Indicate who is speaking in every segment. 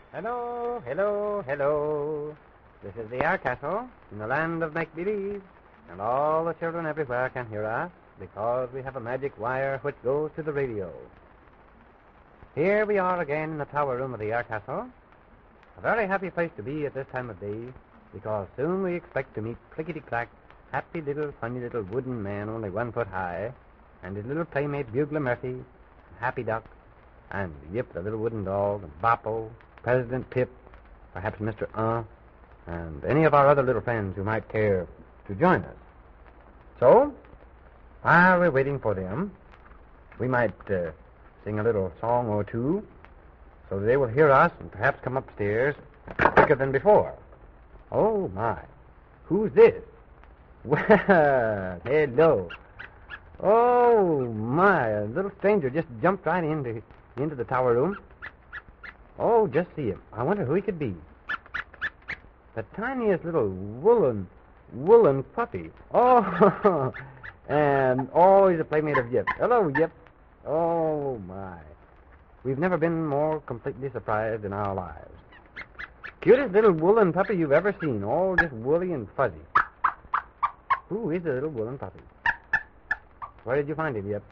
Speaker 1: Hello, hello, hello. This is the Air Castle in the land of make-believe, and all the children everywhere can hear us because we have a magic wire which goes to the radio. Here we are again in the tower room of the Air Castle, a very happy place to be at this time of day because soon we expect to meet Clickety-Clack, happy little, funny little wooden man only 1 foot high, and his little playmate Bugler Murphy, and Happy Duck, and Yip, the little wooden dog, and Boppo, President Pip, perhaps Mr. And any of our other little friends who might care to join us. So, while we're waiting for them, we might sing a little song or two so they will hear us and perhaps come upstairs quicker than before. Oh, my. Who's this? Well, hello. Oh, my. A little stranger just jumped right into the tower room. Oh, just see him. I wonder who he could be. The tiniest little woolen puppy. Oh, and he's a playmate of Yip. Hello, Yip. Oh, my. We've never been more completely surprised in our lives. Cutest little woolen puppy you've ever seen, all just woolly and fuzzy. Who is the little woolen puppy? Where did you find him, Yip?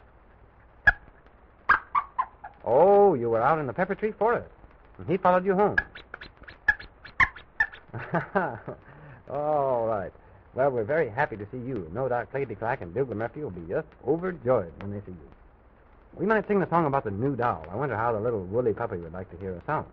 Speaker 1: Oh, you were out in the pepper tree forest, and he followed you home. All right. Well, we're very happy to see you. No doubt Clickety-Clack and Bugler Murphy will be just overjoyed when they see you. We might sing the song about the new doll. I wonder how the little woolly puppy would like to hear a song.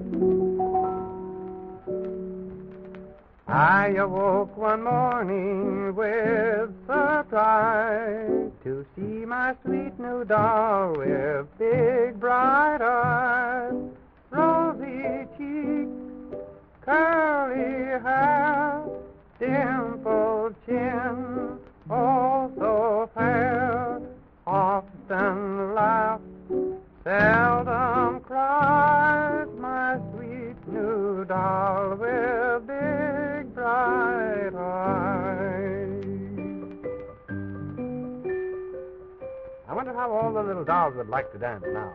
Speaker 1: I awoke one morning with surprise to see my sweet new doll with big bright eyes, rosy cheeks, curly hair, dimpled chin, oh so fair, often laughs, seldom cries, my sweet new doll with big bright eyes. I wonder how all the little dolls would like to dance now.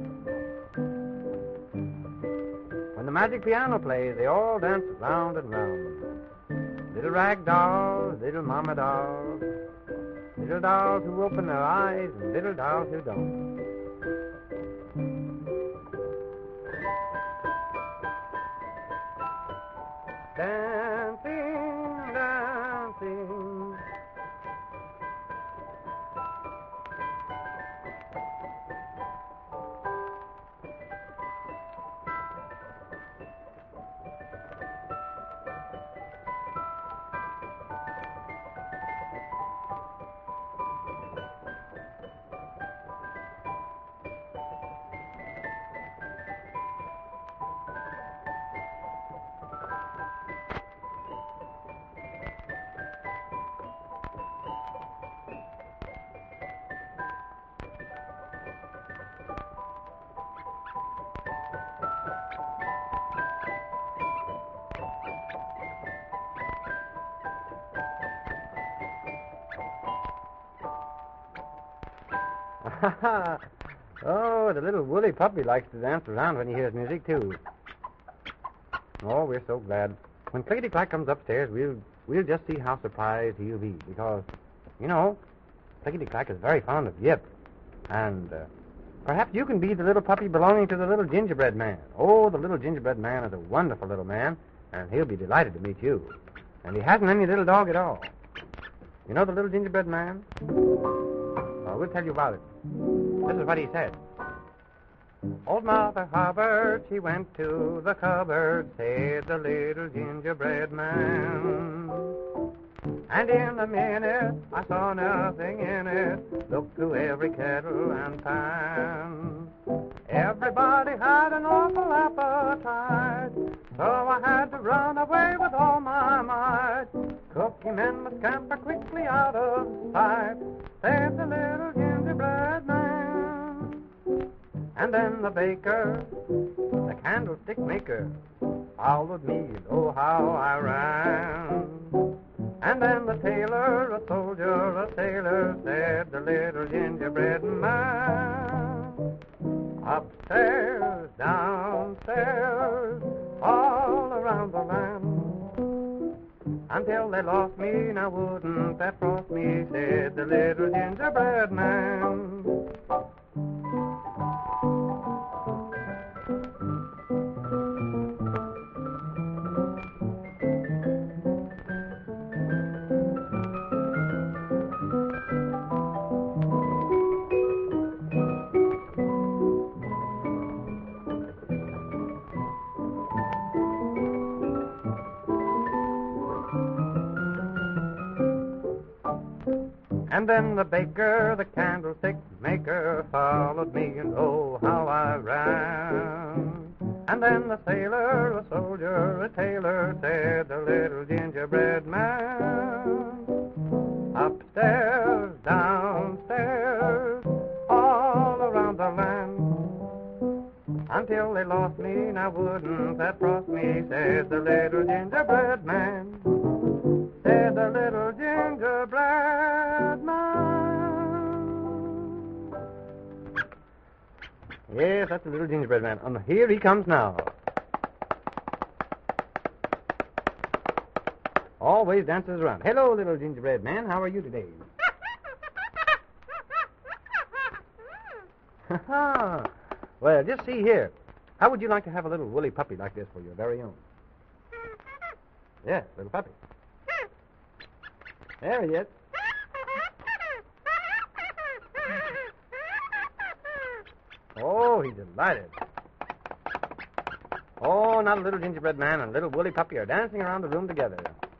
Speaker 1: When the magic piano plays, they all dance round and round. Little rag dolls, little mama dolls, little dolls who open their eyes, and little dolls who don't. Dancing, dancing. Oh, the little woolly puppy likes to dance around when he hears music, too. Oh, we're so glad. When Clickety-Clack comes upstairs, we'll just see how surprised he'll be, because, you know, Clickety-Clack is very fond of Yip. And perhaps you can be the little puppy belonging to the little gingerbread man. Oh, the little gingerbread man is a wonderful little man, and he'll be delighted to meet you. And he hasn't any little dog at all. You know the little gingerbread man? Well, we'll tell you about it. This is what he said. Old Mother Hubbard, she went to the cupboard, said the little gingerbread man. And in a minute, I saw nothing in it, looked through every kettle and pan. Everybody had an awful appetite, so I had to run away with all my might. Cookie men must scamper quickly out of sight, said the little gingerbread man. And then the baker, the candlestick maker, followed me, and oh how I ran. And then the tailor, a soldier, a sailor, said the little gingerbread man. Upstairs, downstairs, until they lost me. Now wouldn't that frost me, said the little gingerbread man. And then the baker, the candlestick maker, followed me, and oh, how I ran. And then the sailor, a soldier, a tailor, said the little gingerbread man. Upstairs, downstairs, all around the land, until they lost me. Now wouldn't that frost me, said the little gingerbread man. Said the little gingerbread man. Yes, that's the little gingerbread man. And here he comes now. Always dances around. Hello, little gingerbread man. How are you today? Well, just see here. How would you like to have a little woolly puppy like this for your very own? Yes, little puppy. There he is. Oh, he's delighted. Oh, now the little gingerbread man and little woolly puppy are dancing around the room together.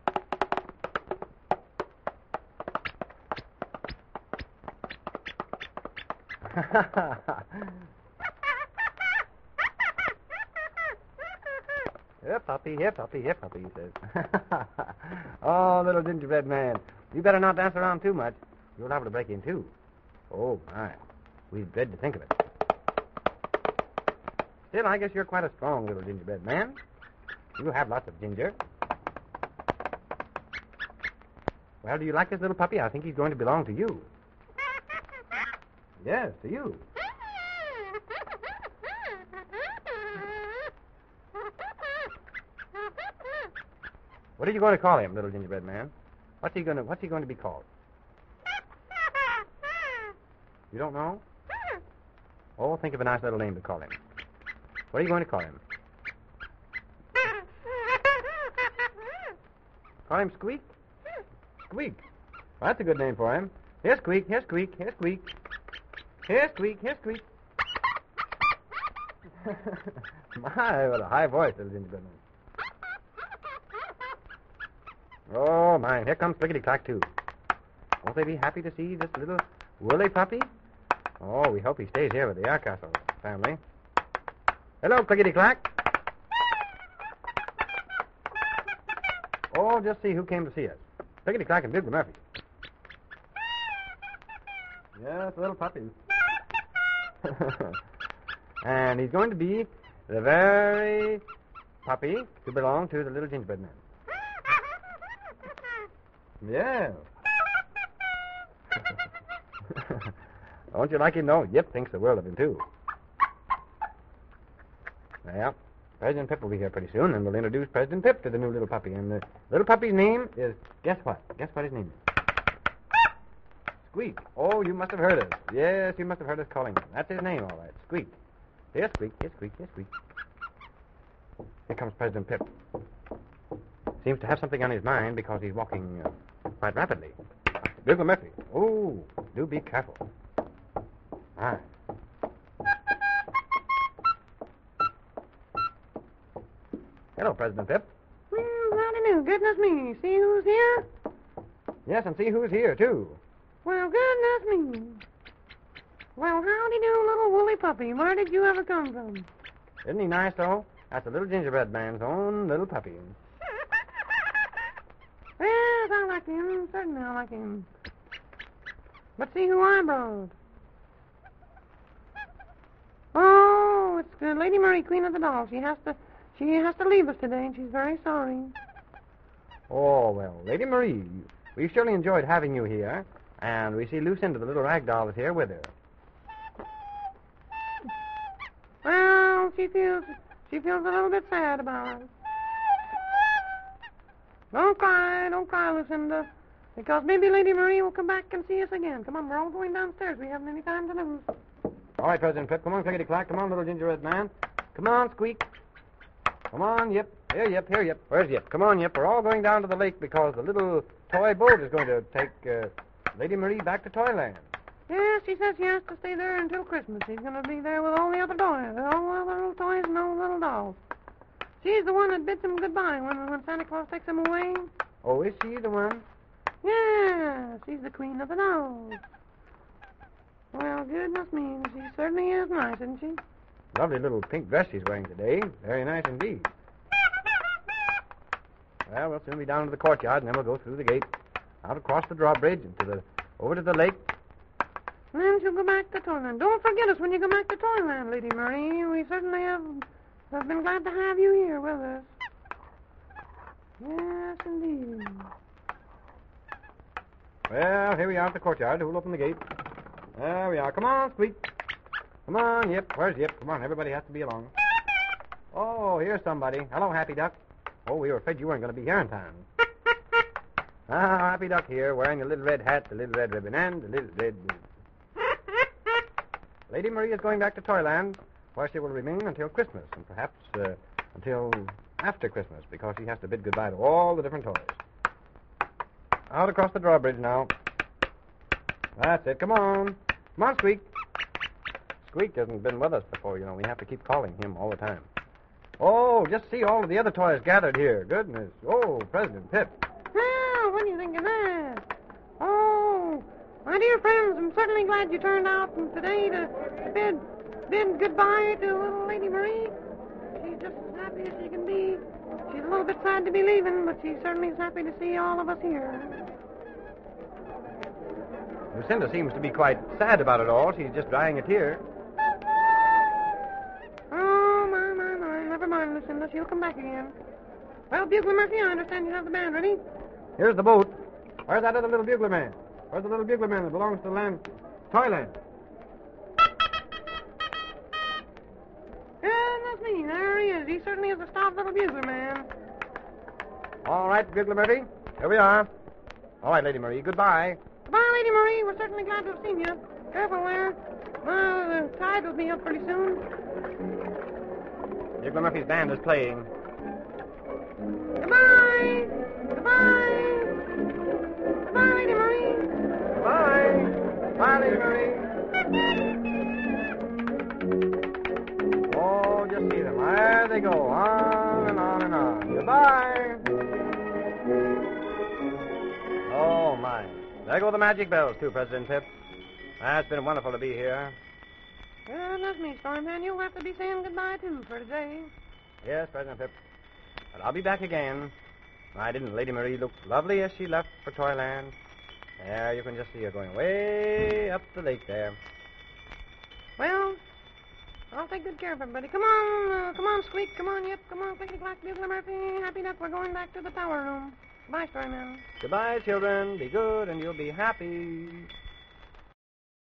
Speaker 1: Here, puppy, here, puppy, here, puppy, he says. Oh, little gingerbread man, you better not dance around too much. You'll have to break in, too. Oh, my. We dread to think of it. Still, I guess you're quite a strong little gingerbread man. You have lots of ginger. Well, do you like this little puppy? I think he's going to belong to you. Yes, to you. What are you going to call him, little gingerbread man? What's he going to be called? You don't know? Oh, think of a nice little name to call him. What are you going to call him? Call him Squeak? Squeak. Well, that's a good name for him. Here, Squeak, here, Squeak, here, Squeak. Here, Squeak, here, Squeak. My, what a high voice, little gingerbread man. Oh, my, here comes Clickety-Clack, too. Won't they be happy to see this little woolly puppy? Oh, we hope he stays here with the Aircastle family. Hello, Clickety-Clack. Oh, just see who came to see us. Clickety-Clack and Bugler Murphy. Yes, little puppy. And he's going to be the very puppy to belong to the little gingerbread man. Yeah. Don't you like him, though? Yip thinks the world of him, too. Well, President Pip will be here pretty soon, and we'll introduce President Pip to the new little puppy. And the little puppy's name is, guess what? Guess what his name is? Squeak. Oh, you must have heard us. Yes, you must have heard us calling him. That's his name, all right. Squeak. Here, Squeak. Here, Squeak. Here, Squeak. Here comes President Pip. Seems to have something on his mind because he's walking quite rapidly. Bugler Murphy. Oh, do be careful. Ah. Hello, President Pip.
Speaker 2: Well, howdy do. Goodness me. See who's here?
Speaker 1: Yes, and see who's here, too.
Speaker 2: Well, goodness me. Well, howdy do, little woolly puppy. Where did you ever come from?
Speaker 1: Isn't he nice, though? That's the little gingerbread man's own little puppy.
Speaker 2: Yes, I like him. Certainly I like him. But see who I brought. Oh, it's Lady Marie, Queen of the Dolls. She has to leave us today, and she's very sorry.
Speaker 1: Oh, well, Lady Marie, we've surely enjoyed having you here, and we see Lucinda, the little rag doll, is here with her.
Speaker 2: Well, she feels a little bit sad about it. Don't cry, Lucinda. Because maybe Lady Marie will come back and see us again. Come on, we're all going downstairs. We haven't any time to lose.
Speaker 1: All right, President Pip. Come on, clickety-clack. Come on, little gingerbread man. Come on, Squeak. Come on, Yip. Here, Yip. Here, Yip. Where's Yip? Come on, Yip. We're all going down to the lake because the little toy boat is going to take Lady Marie back to Toyland.
Speaker 2: Yes, she says she has to stay there until Christmas. She's going to be there with all the other toys, all the other little toys and all the little dolls. She's the one that bids them goodbye when Santa Claus takes them away.
Speaker 1: Oh, is she the one?
Speaker 2: Yeah, she's the queen of the dolls. Well, goodness me, she certainly is nice, isn't she?
Speaker 1: Lovely little pink dress she's wearing today. Very nice indeed. Well, we'll soon be down to the courtyard, and then we'll go through the gate, out across the drawbridge, and over to the lake.
Speaker 2: And then she'll go back to Toyland. Don't forget us when you go back to Toyland, Lady Marie. We certainly have been glad to have you here with us. Yes, indeed.
Speaker 1: Well, here we are at the courtyard. Who'll open the gate? There we are. Come on, Squeak. Come on, Yip. Where's Yip? Come on, everybody has to be along. Oh, here's somebody. Hello, Happy Duck. Oh, we were afraid you weren't going to be here in time. Happy Duck here, wearing a little red hat, a little red ribbon, and a little red boots. Lady Marie is going back to Toyland, where she will remain until Christmas, and perhaps until after Christmas, because she has to bid goodbye to all the different toys. Out across the drawbridge now. That's it. Come on. Come on, Squeak. Squeak hasn't been with us before, you know. We have to keep calling him all the time. Oh, just see all of the other toys gathered here. Goodness. Oh, President Pip.
Speaker 2: Well, what do you think of that? Oh, my dear friends, I'm certainly glad you turned out today to bid goodbye to little Lady Marie. She's just as happy as she can be. She's a little bit sad to be leaving, but she certainly is happy to see all of us here.
Speaker 1: Lucinda seems to be quite sad about it all. She's just drying a tear.
Speaker 2: Oh, my. Never mind, Lucinda. She'll come back again. Well, Bugler Murphy, I understand you have the band ready.
Speaker 1: Here's the boat. Where's that other little bugler man? Where's the little bugler man that belongs to the land? Toyland.
Speaker 2: Yeah, that's me. There he is. He certainly is a stout little bugler man.
Speaker 1: All right, Bugler Murphy. Here we are. All right, Lady Marie. Goodbye.
Speaker 2: Goodbye, Lady Marie. We're certainly glad to have seen you. Careful there. Well, the tide will be up pretty soon.
Speaker 1: Bugler Murphy's band is playing.
Speaker 2: Goodbye. Goodbye. Goodbye, Lady Marie.
Speaker 1: Goodbye. Bye, Lady Marie. Oh, just see them. There they go. On and on and on. Goodbye. Oh, my. There go the magic bells, too, President Pip. It's been wonderful to be here.
Speaker 2: Yeah, that's me, Stormman. You'll have to be saying goodbye, too, for today.
Speaker 1: Yes, President Pip. But I'll be back again. Why, didn't Lady Marie look lovely as she left for Toyland? There, you can just see her going way up the lake there.
Speaker 2: Well, I'll take good care of everybody. Come on, Squeak. Come on, Yip. Come on, Clicky Clack, Bugler Murphy. Happy Duck. We're going back to the tower room. Bye, Stormman.
Speaker 1: Goodbye, children. Be good and you'll be happy.